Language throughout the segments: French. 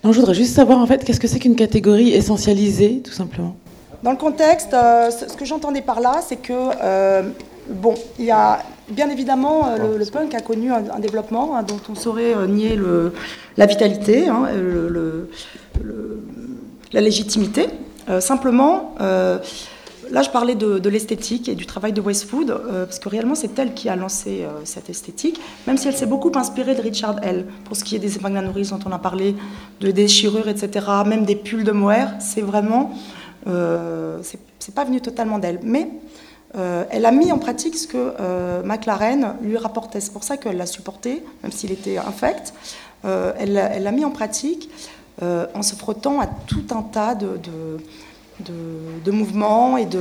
Non, je voudrais juste savoir en fait qu'est-ce que c'est qu'une catégorie essentialisée, tout simplement. Dans le contexte, ce que j'entendais par là, c'est que, bon, il y a bien évidemment le punk a connu un développement dont on saurait nier la vitalité, la légitimité. Simplement, là je parlais de l'esthétique et du travail de Westwood, parce que réellement c'est elle qui a lancé cette esthétique, même si elle s'est beaucoup inspirée de Richard Hell, pour ce qui est des épingles à nourrice dont on a parlé, de déchirures, etc., même des pulls de mohair, c'est vraiment... c'est pas venu totalement d'elle, mais elle a mis en pratique ce que McLaren lui rapportait. C'est pour ça qu'elle l'a supporté, même s'il était infect. Elle l'a mis en pratique en se frottant à tout un tas de mouvements et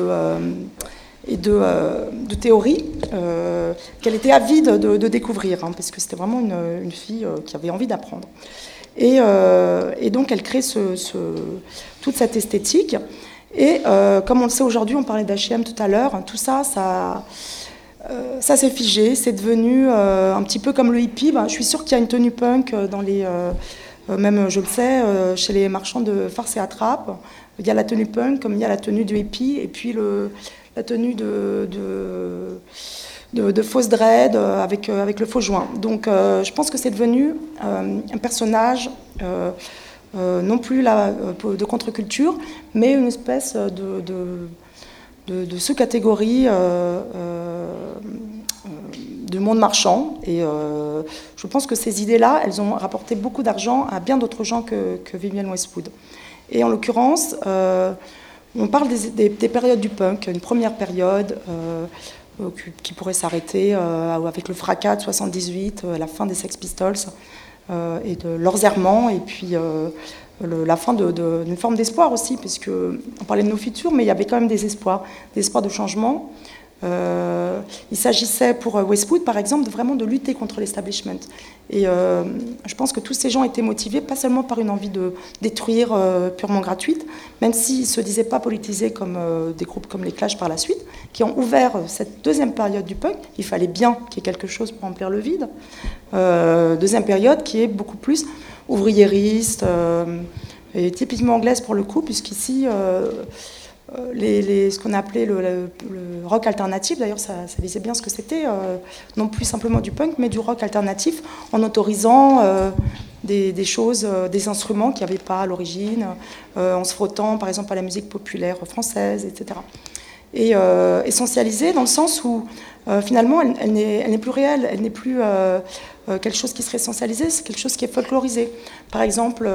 de théories qu'elle était avide de découvrir, parce que c'était vraiment une fille qui avait envie d'apprendre. Et donc elle crée toute cette esthétique. Et comme on le sait aujourd'hui, on parlait d'H&M tout à l'heure, tout ça s'est figé, c'est devenu un petit peu comme le hippie. Je suis sûre qu'il y a une tenue punk dans les... même, je le sais, chez les marchands de farce et attrape. Il y a la tenue punk, comme il y a la tenue du hippie, et puis la tenue de fausse dread avec le faux joint. Donc je pense que c'est devenu un personnage... non plus de contre-culture, mais une espèce de sous-catégorie du monde marchand. Et je pense que ces idées-là, elles ont rapporté beaucoup d'argent à bien d'autres gens que Vivienne Westwood. Et en l'occurrence, on parle des périodes du punk, une première période qui pourrait s'arrêter avec le fracas de 78, la fin des Sex Pistols, et de leurs errements, et puis la fin d'une forme d'espoir aussi, puisque on parlait de nos futurs, mais il y avait quand même des espoirs de changement. Il s'agissait pour Westwood, par exemple, vraiment de lutter contre l'establishment. Et je pense que tous ces gens étaient motivés, pas seulement par une envie de détruire purement gratuite, même s'ils ne se disaient pas politisés comme des groupes comme les Clash par la suite, qui ont ouvert cette deuxième période du punk. Il fallait bien qu'il y ait quelque chose pour remplir le vide. Deuxième période qui est beaucoup plus ouvriériste et typiquement anglaise pour le coup, puisqu'ici... ce qu'on a appelé le rock alternatif, d'ailleurs ça disait bien ce que c'était, non plus simplement du punk, mais du rock alternatif, en autorisant des choses, des instruments qu'il n'y avait pas à l'origine, en se frottant par exemple à la musique populaire française, etc. Et essentialisée dans le sens où finalement elle n'est plus réelle, elle n'est plus quelque chose qui serait essentialisé, c'est quelque chose qui est folklorisé. Par exemple...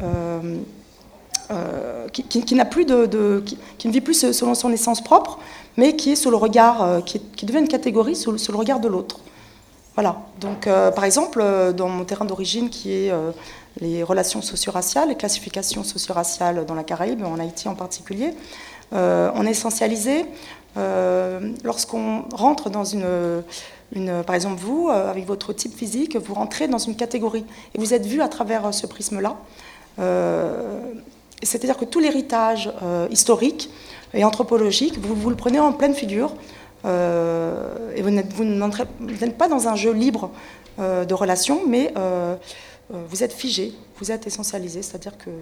qui n'a plus qui ne vit plus selon son essence propre, mais qui est sous le regard, qui devient une catégorie sous le regard de l'autre. Voilà. Donc, par exemple, dans mon terrain d'origine, qui est les relations socio-raciales, les classifications socio-raciales dans la Caraïbe, en Haïti en particulier, on est essentialisé lorsqu'on rentre dans par exemple, vous, avec votre type physique, vous rentrez dans une catégorie et vous êtes vu à travers ce prisme-là. C'est-à-dire que tout l'héritage historique et anthropologique, vous le prenez en pleine figure et vous n'êtes pas dans un jeu libre de relations, mais vous êtes figé, vous êtes essentialisé, c'est-à-dire que...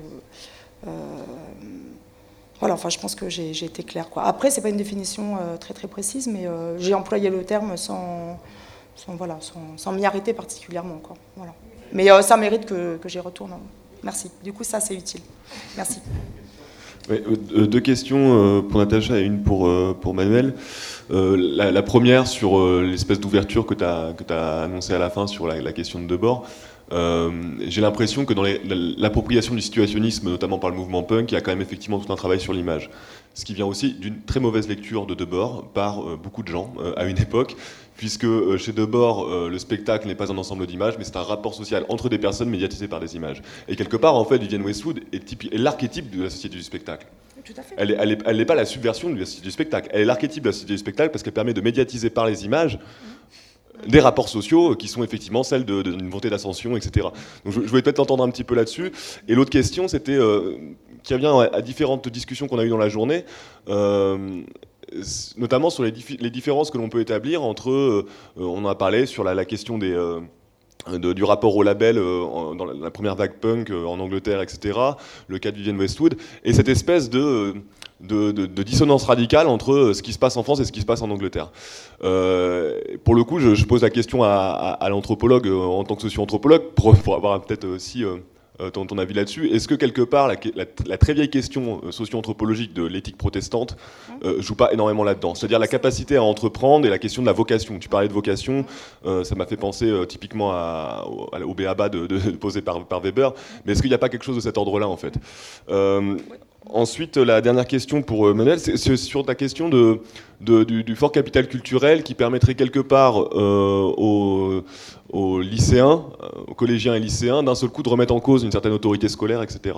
voilà, enfin, je pense que j'ai été claire, quoi. Après, ce n'est pas une définition très très précise, mais j'ai employé le terme sans m'y arrêter particulièrement, quoi. Voilà. Mais ça mérite que j'y retourne. Merci. Du coup, ça, c'est utile. Merci. Ouais, deux questions pour Natacha et une pour Manuel. La première sur l'espèce d'ouverture que tu as annoncée à la fin sur la question de Debord. J'ai l'impression que dans l'appropriation du situationnisme, notamment par le mouvement punk, il y a quand même effectivement tout un travail sur l'image. Ce qui vient aussi d'une très mauvaise lecture de Debord par beaucoup de gens à une époque, puisque chez Debord, le spectacle n'est pas un ensemble d'images, mais c'est un rapport social entre des personnes médiatisées par des images. Et quelque part, en fait, Vivienne Westwood est l'archétype de la société du spectacle. Tout à fait. Elle n'est pas la subversion de la société du spectacle. Elle est l'archétype de la société du spectacle parce qu'elle permet de médiatiser par les images des rapports sociaux qui sont effectivement celles d'une montée d'ascension, etc. Donc je voulais peut-être t'entendre un petit peu là-dessus. Et l'autre question, c'était, qui revient à différentes discussions qu'on a eues dans la journée, notamment sur les différences que l'on peut établir entre, on en a parlé sur la question du rapport au label dans la première vague punk en Angleterre, etc., le cas de Vivienne Westwood, et cette espèce de dissonance radicale entre ce qui se passe en France et ce qui se passe en Angleterre. Pour le coup, je pose la question à l'anthropologue en tant que socio-anthropologue, pour avoir peut-être aussi ton avis là-dessus. Est-ce que quelque part la très vieille question socio-anthropologique de l'éthique protestante joue pas énormément là-dedans? C'est-à-dire la capacité à entreprendre et la question de la vocation. Tu parlais de vocation, ça m'a fait penser typiquement au béaba posé par Weber, mais est-ce qu'il n'y a pas quelque chose de cet ordre-là en fait? Ensuite, la dernière question pour Manuel, c'est sur ta question du fort capital culturel qui permettrait quelque part aux lycéens, aux collégiens et lycéens, d'un seul coup de remettre en cause une certaine autorité scolaire, etc.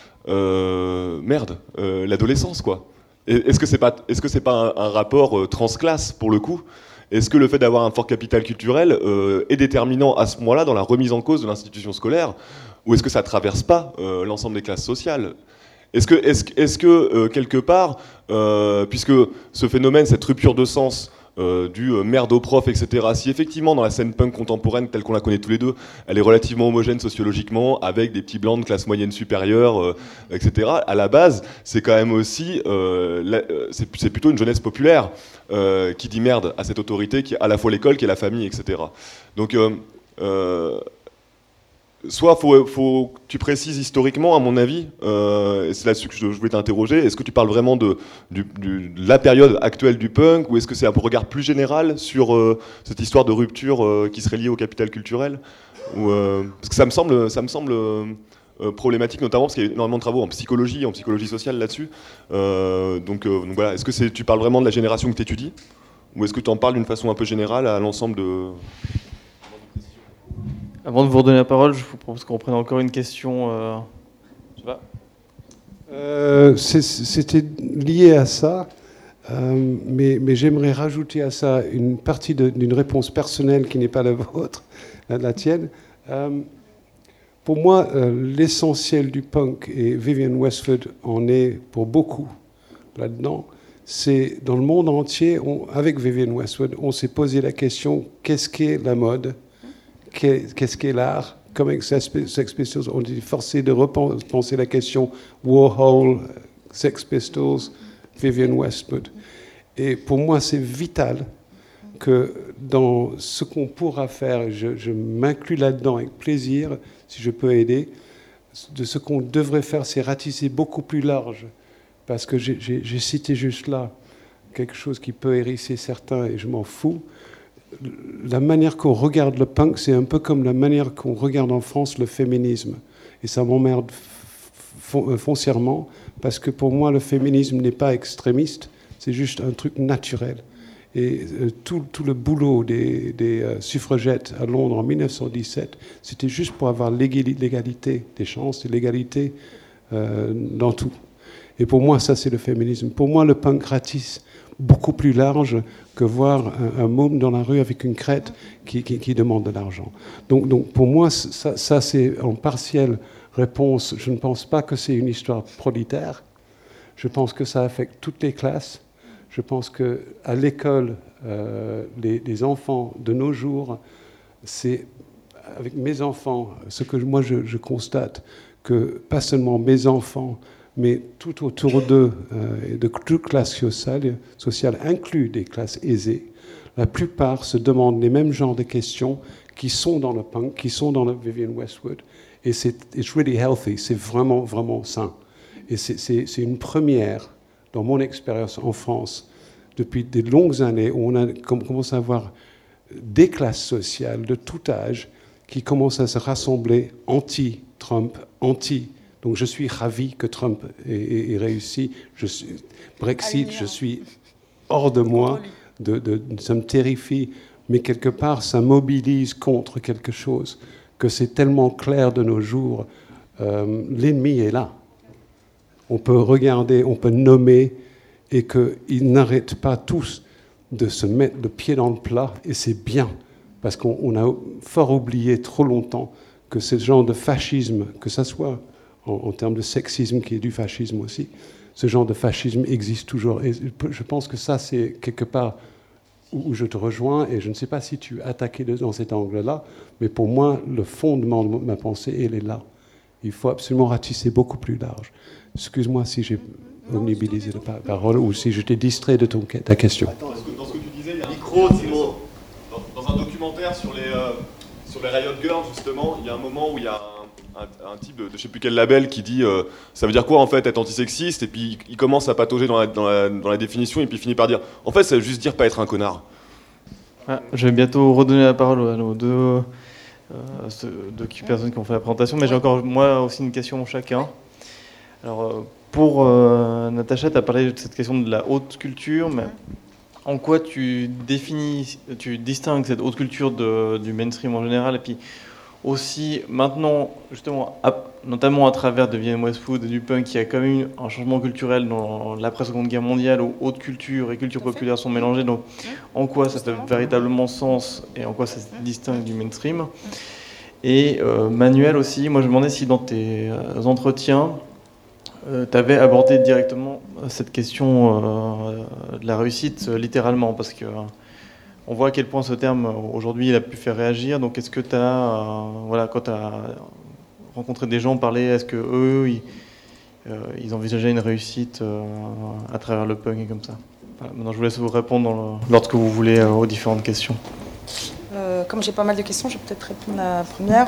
L'adolescence, quoi. Est-ce que c'est pas un rapport transclasse, pour le coup? Est-ce que le fait d'avoir un fort capital culturel est déterminant à ce moment-là dans la remise en cause de l'institution scolaire? Ou est-ce que ça ne traverse pas l'ensemble des classes sociales? Est-ce que quelque part, puisque ce phénomène, cette rupture de sens du merde aux profs, etc., si effectivement dans la scène punk contemporaine telle qu'on la connaît tous les deux, elle est relativement homogène sociologiquement, avec des petits blancs de classe moyenne supérieure, etc., à la base, c'est quand même aussi, c'est plutôt une jeunesse populaire qui dit merde à cette autorité qui est à la fois l'école, qui est la famille, etc. Donc, soit faut que tu précises historiquement, à mon avis, et c'est là-dessus que je voulais t'interroger, est-ce que tu parles vraiment de la période actuelle du punk, ou est-ce que c'est un regard plus général sur cette histoire de rupture qui serait liée au capital culturel, parce que ça me semble problématique, notamment parce qu'il y a énormément de travaux en psychologie sociale là-dessus. Donc voilà, est-ce que tu parles vraiment de la génération que tu étudies, ou est-ce que tu en parles d'une façon un peu générale à l'ensemble de... Avant de vous redonner la parole, je vous propose qu'on prenne encore une question. C'était lié à ça, mais j'aimerais rajouter à ça une partie d'une réponse personnelle qui n'est pas la vôtre, la tienne. Pour moi, l'essentiel du punk, et Vivienne Westwood en est pour beaucoup là-dedans, c'est dans le monde entier, avec Vivienne Westwood, on s'est posé la question, qu'est-ce qu'est la mode ? Qu'est-ce qu'est l'art? Comme avec Sex Pistols, on est forcé de repenser la question Warhol, Sex Pistols, Vivienne Westwood. Et pour moi, c'est vital que dans ce qu'on pourra faire, je m'inclus là-dedans avec plaisir, si je peux aider, de ce qu'on devrait faire, c'est ratisser beaucoup plus large. Parce que j'ai cité juste là quelque chose qui peut hérisser certains, et je m'en fous. La manière qu'on regarde le punk, c'est un peu comme la manière qu'on regarde en France le féminisme. Et ça m'emmerde foncièrement, parce que pour moi, le féminisme n'est pas extrémiste, c'est juste un truc naturel. Et tout le boulot des suffragettes à Londres en 1917, c'était juste pour avoir l'égalité des chances et l'égalité dans tout. Et pour moi, ça, c'est le féminisme. Pour moi, le punk ratisse beaucoup plus large que voir un môme dans la rue avec une crête qui demande de l'argent. Donc pour moi, ça c'est en partielle réponse. Je ne pense pas que c'est une histoire prolétaire. Je pense que ça affecte toutes les classes. Je pense qu'à l'école, les enfants de nos jours, c'est avec mes enfants, ce que moi je constate, que pas seulement mes enfants, mais tout autour d'eux, de toute classe sociale, inclus des classes aisées, la plupart se demandent les mêmes genres de questions qui sont dans le punk, qui sont dans le Vivienne Westwood. Et it's really healthy, c'est vraiment, vraiment sain. Et c'est une première, dans mon expérience en France, depuis des longues années, où on a commencé à voir des classes sociales de tout âge qui commencent à se rassembler anti-Trump, Donc je suis ravi que Trump ait réussi. Brexit, je suis hors de moi. Ça me terrifie. Mais quelque part, ça mobilise contre quelque chose. Que c'est tellement clair de nos jours. L'ennemi est là. On peut regarder, on peut nommer. Et qu'ils n'arrêtent pas tous de se mettre le pied dans le plat. Et c'est bien. Parce qu'on a fort oublié trop longtemps que ce genre de fascisme, que ça soit... en termes de sexisme, qui est du fascisme aussi. Ce genre de fascisme existe toujours. Et je pense que ça, c'est quelque part où je te rejoins, et je ne sais pas si tu attaquais dans cet angle-là, mais pour moi, le fondement de ma pensée, elle est là. Il faut absolument ratisser beaucoup plus large. Excuse-moi si j'ai omnibilisé la parole ou si je t'ai distrait de ta question. Attends, dans ce que tu disais, il y a un micro, Thibaut. Dans un documentaire sur les Riot Girls, justement, il y a un moment où il y a un type de je sais plus quel label qui dit ça veut dire quoi en fait être antisexiste, et puis il commence à patauger dans la définition, et puis il finit par dire en fait ça veut juste dire pas être un connard. Je vais bientôt redonner la parole aux deux personnes qui ont fait la présentation, mais j'ai encore moi aussi une question chacun. Alors pour Natacha, tu as parlé de cette question de la haute culture, mais en quoi tu distingues cette haute culture du mainstream en général, et puis aussi maintenant, justement, notamment à travers de Vivienne Westwood et du punk, il y a quand même eu un changement culturel dans l'après-seconde guerre mondiale où haute culture et culture populaire sont mélangées. Donc, en quoi ça fait véritablement sens et en quoi ça se distingue du mainstream? Et Manuel aussi, moi je me demandais si dans tes entretiens, tu avais abordé directement cette question de la réussite littéralement, parce que on voit à quel point ce terme, aujourd'hui, il a pu faire réagir. Donc, est-ce que tu as, quand tu as rencontré des gens, parlé, est-ce qu'eux, ils envisageaient une réussite à travers le punk et comme ça? Voilà. Maintenant, je vous laisse vous répondre lorsque vous voulez aux différentes questions. Comme j'ai pas mal de questions, je vais peut-être répondre à la première.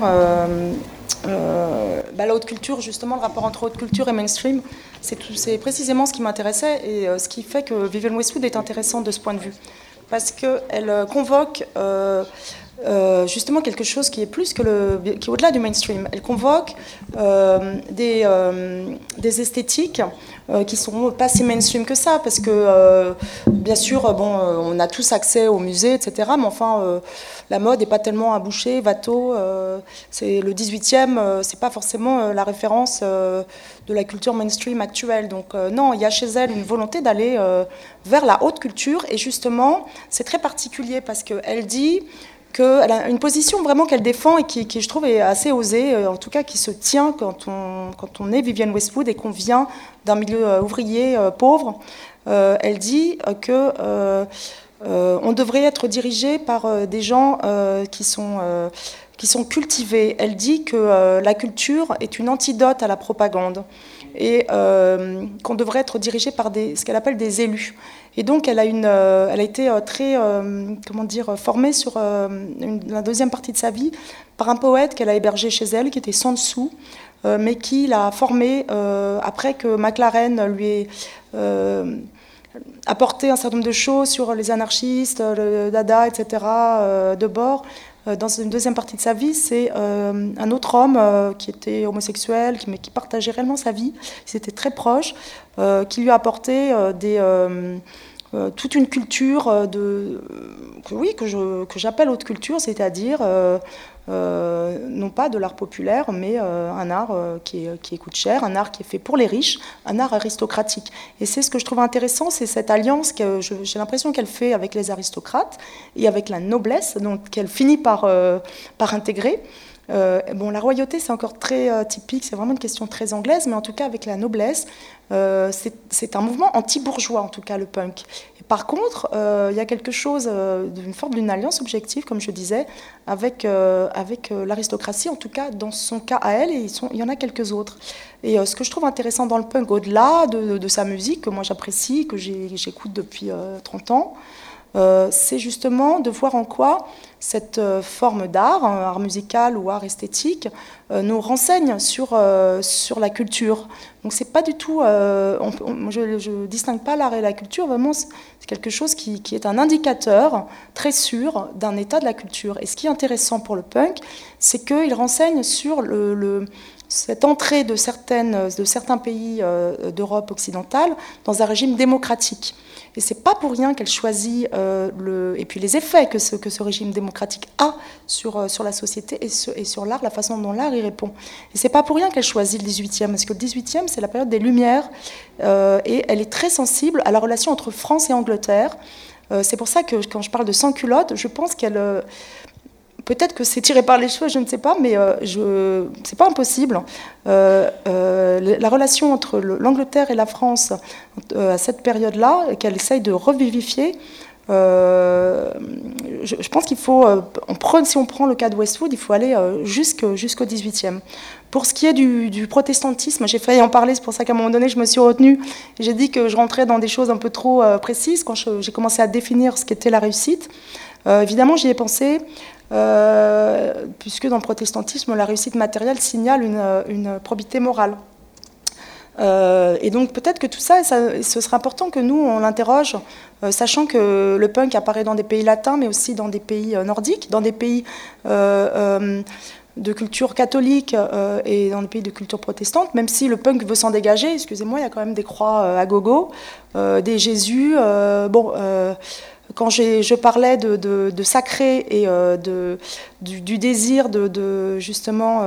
La haute culture, justement, le rapport entre haute culture et mainstream, c'est précisément ce qui m'intéressait et ce qui fait que Vivienne Westwood est intéressante de ce point de vue. Parce qu'elle convoque justement quelque chose qui est plus qui est au-delà du mainstream. Elle convoque des esthétiques qui sont pas si mainstream que ça, parce que bien sûr, on a tous accès aux musées, etc. Mais enfin, la mode n'est pas tellement un boucher, Watteau. C'est le 18e, c'est pas forcément la référence de la culture mainstream actuelle. Donc non, il y a chez elle une volonté d'aller vers la haute culture, et justement, c'est très particulier parce qu'elle dit qu'elle a une position vraiment qu'elle défend et qui, je trouve, est assez osée, en tout cas qui se tient quand on est Vivienne Westwood et qu'on vient d'un milieu ouvrier pauvre. Elle dit que on devrait être dirigé par des gens qui sont cultivés. Elle dit que la culture est une antidote à la propagande et qu'on devrait être dirigé par ce qu'elle appelle des élus. Et donc, elle a été très, formée sur la deuxième partie de sa vie par un poète qu'elle a hébergé chez elle, qui était Sun Tzu, mais qui l'a formée après que McLaren lui ait apporté un certain nombre de choses sur les anarchistes, le Dada, etc., de bord. Dans une deuxième partie de sa vie, c'est un autre homme qui était homosexuel, mais qui partageait réellement sa vie, ils étaient très proches, qui lui a apporté toute une culture que j'appelle haute culture, c'est-à-dire non pas de l'art populaire, mais un art qui coûte cher, un art qui est fait pour les riches, un art aristocratique. Et c'est ce que je trouve intéressant, c'est cette alliance que j'ai l'impression qu'elle fait avec les aristocrates et avec la noblesse, donc qu'elle finit par intégrer. La royauté, c'est encore très typique, c'est vraiment une question très anglaise, mais en tout cas avec la noblesse, c'est un mouvement anti-bourgeois, en tout cas le punk. Et par contre, il y a quelque chose d'une forme d'une alliance objective, comme je disais, avec l'aristocratie, en tout cas dans son cas à elle, et il y en a quelques autres. Et ce que je trouve intéressant dans le punk, au-delà de sa musique, que moi j'apprécie, que j'écoute depuis 30 ans, c'est justement de voir en quoi cette forme d'art, art musical ou art esthétique, nous renseigne sur la culture. Donc c'est pas du tout, je distingue pas l'art et la culture, vraiment c'est quelque chose qui est un indicateur très sûr d'un état de la culture. Et ce qui est intéressant pour le punk, c'est qu'il renseigne sur cette entrée de certains pays d'Europe occidentale dans un régime démocratique. Et c'est pas pour rien qu'elle choisit et puis les effets que ce régime démocratique a sur la société et sur l'art, la façon dont l'art y répond. Et c'est pas pour rien qu'elle choisit le 18e, parce que le 18e, c'est la période des Lumières, et elle est très sensible à la relation entre France et Angleterre. C'est pour ça que quand je parle de sans culotte, je pense qu'elle... Peut-être que c'est tiré par les cheveux, je ne sais pas, mais c'est pas impossible. La relation entre l'Angleterre et la France à cette période-là, qu'elle essaye de revivifier, Je pense qu'il faut, si on prend le cas de Westwood, il faut aller jusqu'au 18e. Pour ce qui est du protestantisme, j'ai failli en parler, c'est pour ça qu'à un moment donné, je me suis retenue. J'ai dit que je rentrais dans des choses un peu trop précises quand j'ai commencé à définir ce qu'était la réussite. Évidemment, j'y ai pensé, puisque dans le protestantisme, la réussite matérielle signale une probité morale. Et donc peut-être que tout ça, ce serait important que nous, on l'interroge, sachant que le punk apparaît dans des pays latins, mais aussi dans des pays nordiques, dans des pays de culture catholique et dans des pays de culture protestante, même si le punk veut s'en dégager, excusez-moi, il y a quand même des croix à gogo, des Jésus, quand je parlais de sacré et du désir justement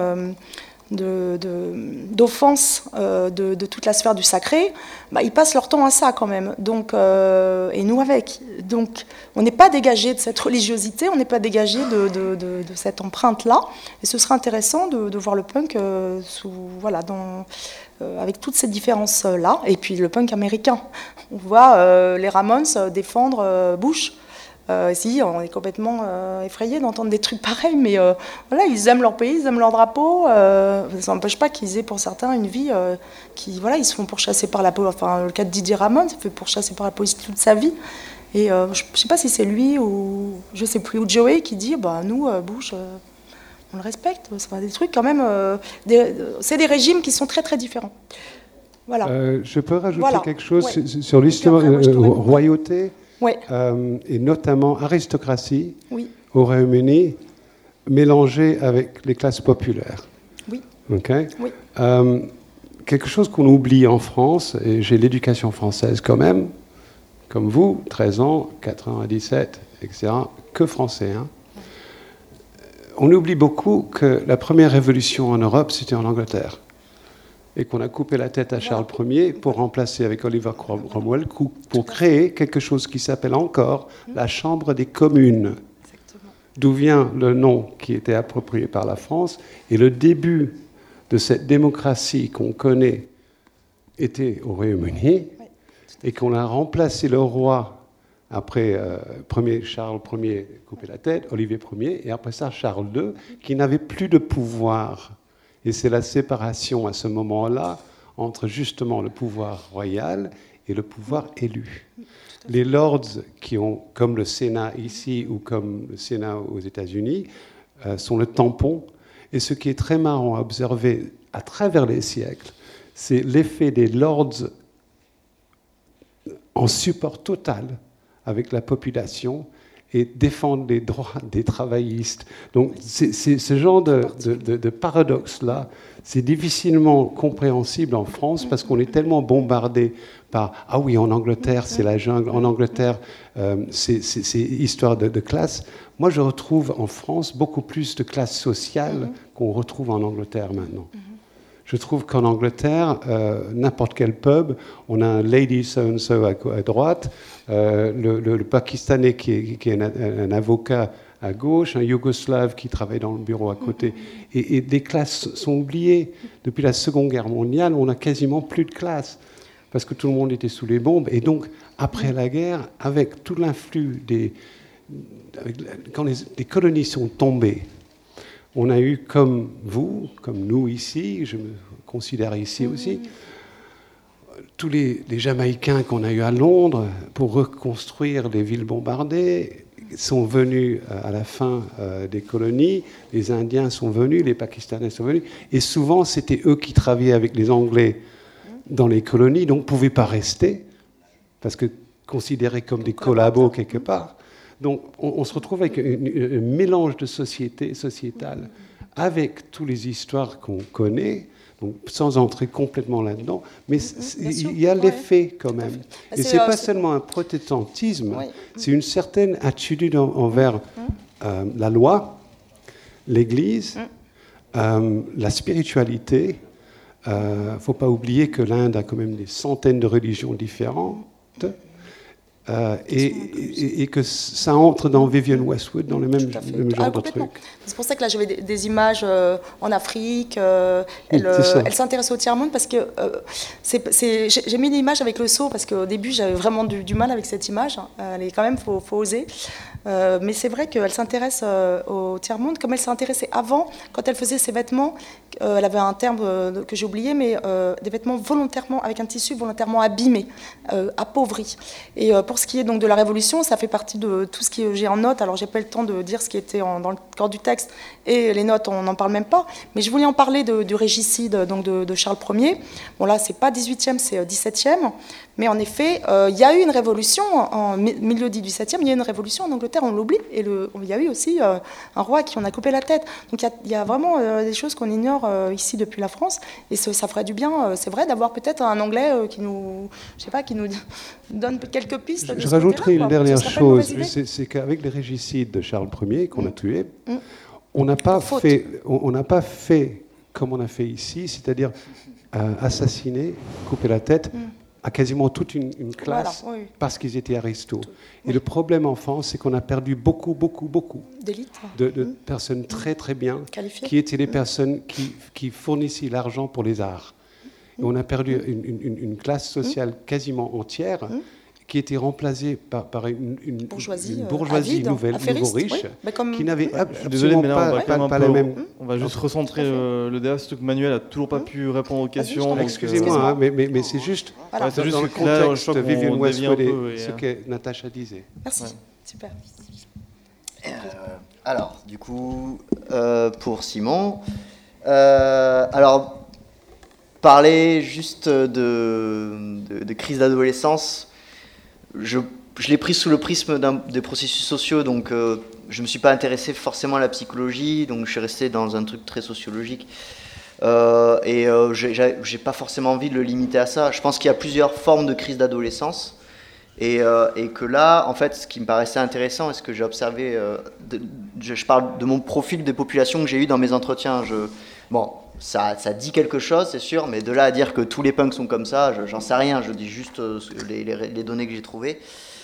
d'offense de toute la sphère du sacré, ils passent leur temps à ça quand même. Donc, et nous avec. Donc on n'est pas dégagé de cette religiosité, on n'est pas dégagé de cette empreinte-là. Et ce serait intéressant de voir le punk avec toutes ces différences-là. Et puis le punk américain. On voit les Ramones défendre Bush. Si, on est complètement effrayés d'entendre des trucs pareils, mais voilà, ils aiment leur pays, ils aiment leur drapeau. Ça n'empêche pas qu'ils aient pour certains une vie ils se font pourchasser par la police. Enfin, le cas de Didier Ramon, il se fait pourchasser par la police toute sa vie. Et je ne sais pas si c'est lui ou je sais plus, ou Joey qui dit nous, Bush, on le respecte. C'est des trucs quand même. C'est des régimes qui sont très très différents. Voilà. Je peux rajouter quelque chose sur l'histoire de royauté. Oui. Et notamment aristocratie au Royaume-Uni, mélangée avec les classes populaires. Oui. Okay. Oui. Quelque chose qu'on oublie en France, et j'ai l'éducation française quand même, comme vous, 13 ans, 4 ans à 17, etc., que français. Hein. On oublie beaucoup que la première révolution en Europe, c'était en Angleterre. Et qu'on a coupé la tête à Charles Ier pour remplacer avec Oliver Cromwell, pour créer quelque chose qui s'appelle encore la Chambre des communes. D'où vient le nom qui était approprié par la France. Et le début de cette démocratie qu'on connaît était au Royaume-Uni, et qu'on a remplacé le roi après Charles Ier coupé la tête, Olivier Ier, et après ça Charles II, qui n'avait plus de pouvoir. Et c'est la séparation à ce moment-là entre justement le pouvoir royal et le pouvoir élu. Les lords qui ont, comme le Sénat ici ou comme le Sénat aux États-Unis, sont le tampon. Et ce qui est très marrant à observer à travers les siècles, c'est l'effet des lords en support total avec la population et défendre les droits des travaillistes. Donc c'est ce genre de paradoxe-là, c'est difficilement compréhensible en France parce qu'on est tellement bombardé par « Ah oui, en Angleterre, c'est la jungle, en Angleterre, c'est histoire de classe ». Moi, je retrouve en France beaucoup plus de classe sociale qu'on retrouve en Angleterre maintenant. Je trouve qu'en Angleterre, n'importe quel pub, on a un lady so-and-so à droite, le Pakistanais qui est un avocat à gauche, un Yougoslave qui travaille dans le bureau à côté. Et des classes sont oubliées. Depuis la Seconde Guerre mondiale, on n'a quasiment plus de classes, parce que tout le monde était sous les bombes. Et donc, après la guerre, avec tout l'influx quand les colonies sont tombées, on a eu comme vous, comme nous ici, je me considère ici aussi, tous les Jamaïcains qu'on a eu à Londres pour reconstruire les villes bombardées sont venus à la fin des colonies, les Indiens sont venus, les Pakistanais sont venus, et souvent c'était eux qui travaillaient avec les Anglais dans les colonies, donc ne pouvaient pas rester, parce que considérés comme des collabos quelque part. Donc on se retrouve avec un mélange de sociétal avec toutes les histoires qu'on connaît, donc sans entrer complètement là-dedans, mais il y a l'effet quand même. Et ce n'est pas seulement un protestantisme, c'est une certaine attitude envers la loi, l'Église, la spiritualité. Il ne faut pas oublier que l'Inde a quand même des centaines de religions différentes. et que ça entre dans Vivienne Westwood, dans le même genre de truc. C'est pour ça que là j'avais des images en Afrique. Oui, elle s'intéresse au tiers-monde parce que j'ai mis une image avec le seau parce qu'au début j'avais vraiment du mal avec cette image. Elle est quand même, faut oser. Mais c'est vrai qu'elle s'intéresse au tiers-monde comme elle s'est intéressée avant quand elle faisait ses vêtements. Elle avait un terme que j'ai oublié, mais des vêtements volontairement avec un tissu volontairement abîmé, appauvri. Et pour ce qui est donc de la Révolution, ça fait partie de tout ce que j'ai en notes. Alors j'ai pas eu le temps de dire ce qui était dans le corps du texte et les notes, on n'en parle même pas. Mais je voulais en parler du régicide donc de Charles Ier. Bon là, c'est pas 18e, c'est 17e. Mais en effet, il y a eu une révolution en milieu du XVIIe. Il y a eu une révolution en Angleterre, on l'oublie. Et il y a eu aussi un roi qui en a coupé la tête. Donc il y a vraiment des choses qu'on ignore ici depuis la France. Et ça ferait du bien, c'est vrai, d'avoir peut-être un Anglais qui nous donne quelques pistes. Je rajouterai une dernière chose, c'est qu'avec les régicides de Charles Ier qu'on a tué, on n'a pas fait comme on a fait ici, c'est-à-dire assassiner, couper la tête à quasiment toute une classe parce qu'ils étaient aristos. Et le problème en France, c'est qu'on a perdu beaucoup d'élite, de personnes très très bien qualifiées, qui étaient les personnes qui fournissaient l'argent pour les arts. Et on a perdu une classe sociale quasiment entière qui était remplacée par une bourgeoisie nouvelle, nouveau riche, qui n'avait absolument pas la même... On va juste recentrer le débat, surtout que Manuel n'a toujours pas pu répondre aux questions. Excusez-moi, mais c'est juste c'est juste dans le que là, contexte de Vivienne Westwood et ce que Natacha disait. Merci, super. Alors, du coup, pour Simon, alors, parler juste de crise d'adolescence, je l'ai pris sous le prisme des processus sociaux, donc je ne me suis pas intéressé forcément à la psychologie, donc je suis resté dans un truc très sociologique. J'ai pas forcément envie de le limiter à ça. Je pense qu'il y a plusieurs formes de crise d'adolescence. Et que là, en fait, ce qui me paraissait intéressant, et ce que j'ai observé, je parle de mon profil des populations que j'ai eu dans mes entretiens. Bon, ça dit quelque chose, c'est sûr, mais de là à dire que tous les punks sont comme ça, j'en sais rien. Je dis juste les données que j'ai trouvées.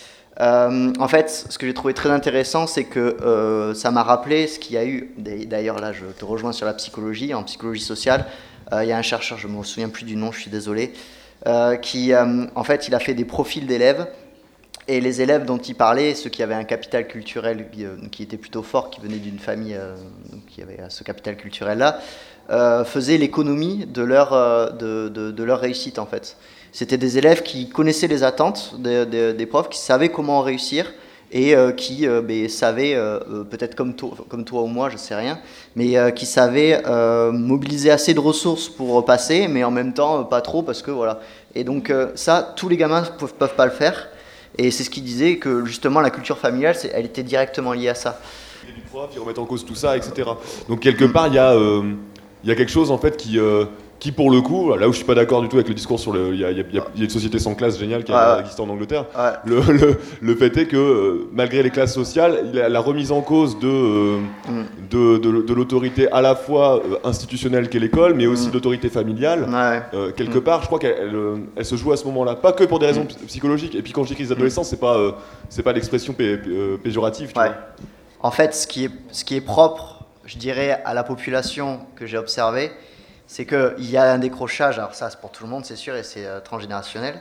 En fait, ce que j'ai trouvé très intéressant, c'est que ça m'a rappelé ce qu'il y a eu. D'ailleurs, là, je te rejoins sur la psychologie, en psychologie sociale. Il y a un chercheur, je ne me souviens plus du nom, je suis désolé, qui, en fait, il a fait des profils d'élèves. Et les élèves dont il parlait, ceux qui avaient un capital culturel qui était plutôt fort, qui venaient d'une famille qui avait ce capital culturel-là, faisaient l'économie de leur réussite, en fait. C'était des élèves qui connaissaient les attentes des profs, qui savaient comment réussir et qui savaient, peut-être comme toi ou moi, je ne sais rien, mais qui savaient mobiliser assez de ressources pour passer, mais en même temps pas trop, parce que voilà. Et donc ça, tous les gamins ne peuvent pas le faire. Et c'est ce qu'il disait, que justement la culture familiale, elle était directement liée à ça. Il y a du prof, ils remettent en cause tout ça, etc. Donc quelque part, il y a quelque chose en fait qui pour le coup, là où je suis pas d'accord du tout avec le discours sur il y a une société sans classe géniale qui a existé en Angleterre. Le fait est que malgré les classes sociales, la remise en cause de l'autorité à la fois institutionnelle qu'est l'école, mais aussi d'autorité familiale, quelque part, je crois qu'elle se joue à ce moment-là, pas que pour des raisons psychologiques. Et puis quand je dis crise d'adolescence, c'est pas l'expression péjorative. Tu vois. En fait, ce qui est propre, je dirais, à la population que j'ai observée, c'est qu'il y a un décrochage, alors ça c'est pour tout le monde c'est sûr et c'est transgénérationnel,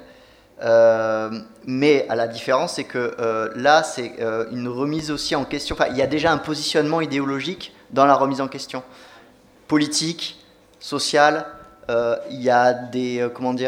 mais à la différence c'est que là c'est une remise aussi en question, enfin il y a déjà un positionnement idéologique dans la remise en question, politique, social, il y a des,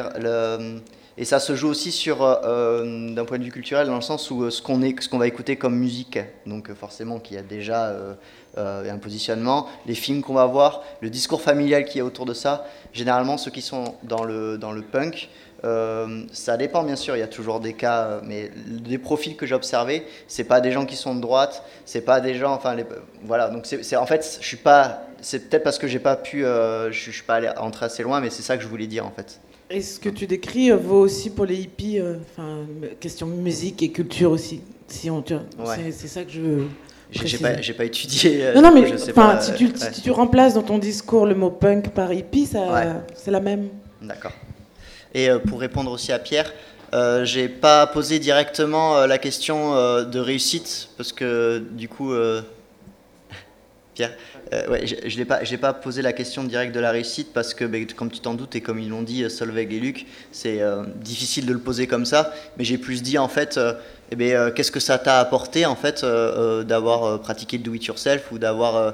et ça se joue aussi sur, d'un point de vue culturel, dans le sens où ce qu'on va écouter comme musique, donc forcément qu'il y a déjà un positionnement, les films qu'on va voir, le discours familial qui est autour de ça. Généralement, ceux qui sont dans le punk, ça dépend bien sûr, il y a toujours des cas, mais les profils que j'ai observés, c'est pas des gens qui sont de droite, c'est pas des gens, voilà, donc en fait, je suis pas, c'est peut-être parce que j'ai pas pu, je suis pas allé entrer assez loin, mais c'est ça que je voulais dire en fait. Et ce que tu décris vaut aussi pour les hippies, question musique et culture aussi. C'est ça que je veux. J'ai pas étudié. Non, mais si tu remplaces dans ton discours le mot punk par hippie, c'est la même. D'accord. Et pour répondre aussi à Pierre, J'ai pas posé directement la question de réussite, parce que du coup, Pierre, ouais, je l'ai pas posé la question directe de la réussite, parce que comme tu t'en doutes, et comme ils l'ont dit Solveig et Luc, c'est difficile de le poser comme ça, mais j'ai plus dit en fait, qu'est-ce que ça t'a apporté en fait d'avoir pratiqué le do-it-yourself, ou d'avoir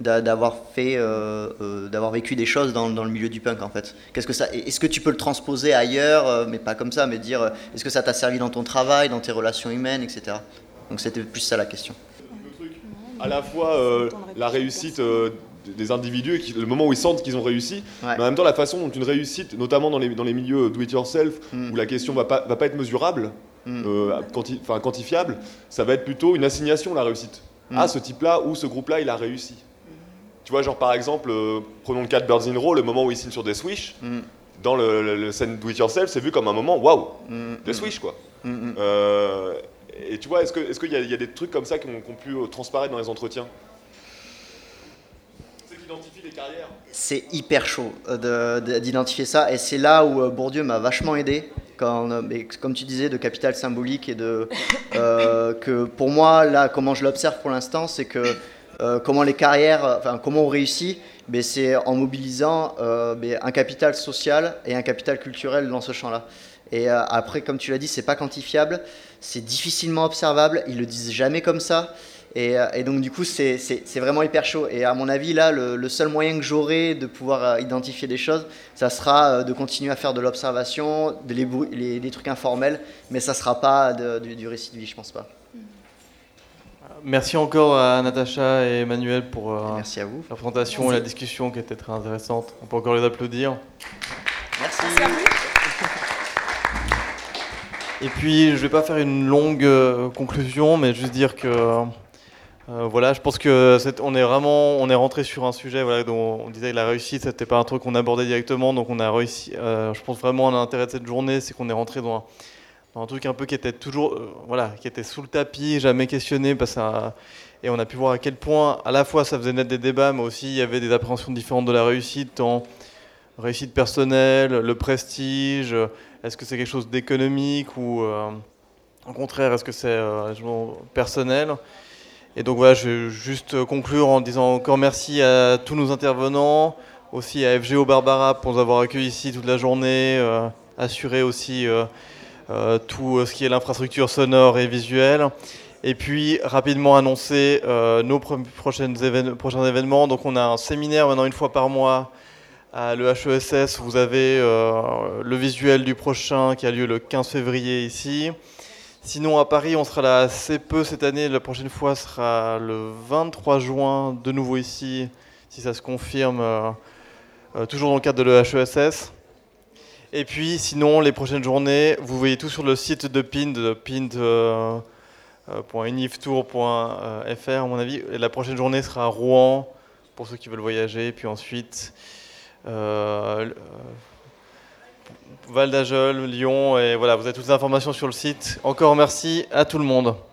vécu des choses dans le milieu du punk en fait. Est-ce que tu peux le transposer ailleurs, mais pas comme ça, mais dire est-ce que ça t'a servi dans ton travail, dans tes relations humaines, etc. Donc c'était plus ça la question. Le truc, à la fois la réussite des individus, et le moment où ils sentent qu'ils ont réussi, mais en même temps la façon dont une réussite, notamment dans les milieux do-it-yourself, où la question va pas être mesurable, quantifiable, ça va être plutôt une assignation, la réussite. Ah, ce type-là ou ce groupe-là, il a réussi. Tu vois, genre par exemple, prenons le cas de Birds in Row, le moment où il signe sur Death Wish, dans le scène Do It Yourself, c'est vu comme un moment, waouh, Death Wish quoi. Et tu vois, est-ce qu'il y a des trucs comme ça qui ont pu transparaître dans les entretiens? C'est qu'identifier les carrières. C'est hyper chaud d'identifier ça, et c'est là où Bourdieu m'a vachement aidé. Comme tu disais, de capital symbolique, et que pour moi, là, comment je l'observe pour l'instant, c'est que comment les carrières, comment on réussit, c'est en mobilisant un capital social et un capital culturel dans ce champ-là. Et après, comme tu l'as dit, c'est pas quantifiable, c'est difficilement observable, ils le disent jamais comme ça. Et donc du coup, c'est vraiment hyper chaud. Et à mon avis, là, le seul moyen que j'aurai de pouvoir identifier des choses, ça sera de continuer à faire de l'observation, des trucs informels, mais ça sera pas du récit de vie, je pense pas. Merci encore à Natacha et Emmanuel pour Merci à vous. la présentation et la discussion qui était très intéressante. On peut encore les applaudir. Merci. Et puis, je ne vais pas faire une longue conclusion, mais juste dire que voilà, je pense que on est rentré sur un sujet dont on disait que la réussite, c'était pas un truc qu'on abordait directement, donc on a réussi. Je pense vraiment l'intérêt de cette journée, c'est qu'on est rentré dans un truc un peu qui était toujours, qui était sous le tapis, jamais questionné, et on a pu voir à quel point, à la fois, ça faisait naître des débats, mais aussi il y avait des appréhensions différentes de la réussite, tant réussite personnelle, le prestige, est-ce que c'est quelque chose d'économique ou au contraire, est-ce que c'est personnel? Et donc voilà, je vais juste conclure en disant encore merci à tous nos intervenants, aussi à FGO Barbara pour nous avoir accueillis ici toute la journée, assurer aussi tout ce qui est l'infrastructure sonore et visuelle. Et puis rapidement annoncer nos prochains événements. Donc on a un séminaire maintenant une fois par mois à l'EHESS. Vous avez le visuel du prochain qui a lieu le 15 février ici. Sinon à Paris, on sera là assez peu cette année. La prochaine fois sera le 23 juin, de nouveau ici, si ça se confirme, toujours dans le cadre de l'EHESS. Et puis sinon, les prochaines journées, vous voyez tout sur le site de PIND, pind.uniftour.fr à mon avis. Et la prochaine journée sera à Rouen, pour ceux qui veulent voyager. Puis ensuite, Val d'Ajol, Lyon. Et voilà, vous avez toutes les informations sur le site. Encore merci à tout le monde.